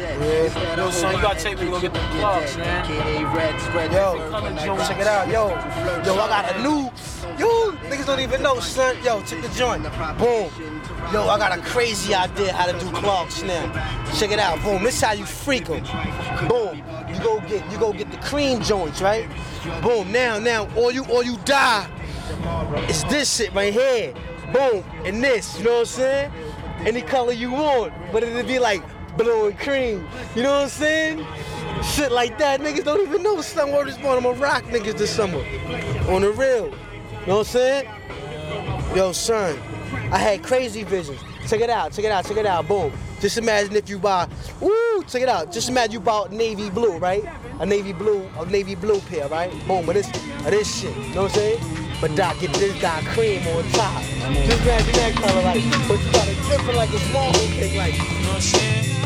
Yo, son, you gotta take me to go get the plugs, man. Yo, check it out, yo, I got a new, niggas don't even know, son. Yo, check the joint. Boom. Yo, I got a crazy idea how to do clogs now. Check it out. Boom. This how you freak 'em. Boom. You go get the cream joints, right? Boom. Now, all you die is this shit right here. Boom. And this, you know what I'm saying? Any color you want, but it'll be like blue and cream. You know what I'm saying? Shit like that. Niggas don't even know son. Word is born. I'ma rock niggas this summer. On the real. You know what I'm saying? Yo, son, I had crazy visions. Check it out. Boom. Just imagine if you buy, check it out. Just imagine you bought navy blue, right? A navy blue pair, right? Boom, but this shit, you know what I'm saying? But Doc, get this dark cream on top. Just imagine that color, like, but you got it different like a small cake, like, you know what I'm saying?